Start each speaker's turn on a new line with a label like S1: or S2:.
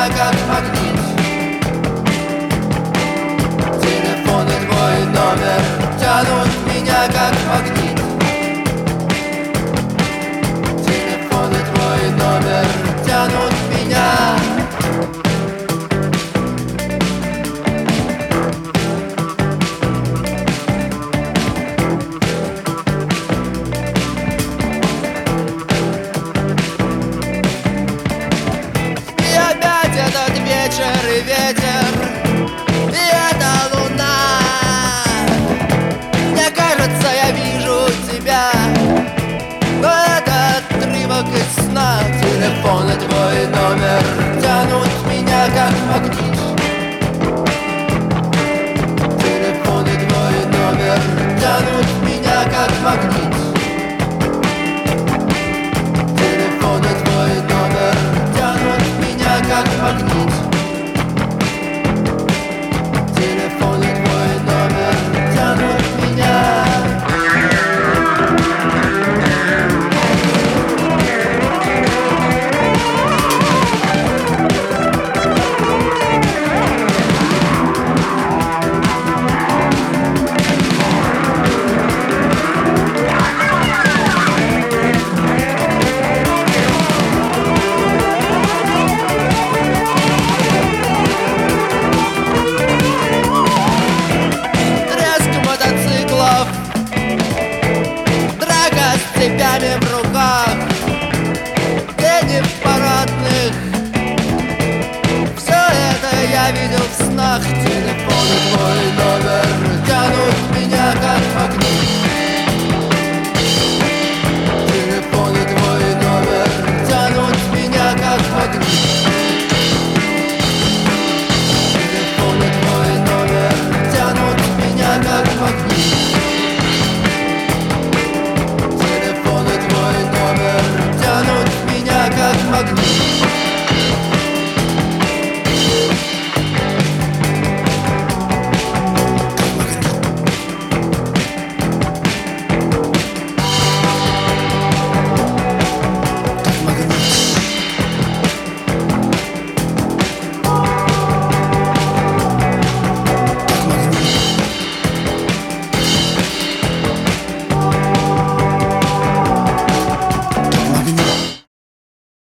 S1: меня как магнит. Телефон и твой номер тянут меня как магнит. Телефон и твой номер тянут меня. Этот вечер и ветер, и эта луна. Мне кажется, я вижу тебя, но это отрывок из сна. Телефон и твой номер тянут меня как магнит. Телефон и твой номер тянут меня как магнит. Телефон и твой номер тянут меня как магнит. Телефон и твой номер тянут меня. Цепями в руках, тени в парадных. Все это я видел в снах. Телефон и твой номер тянут меня как магнит.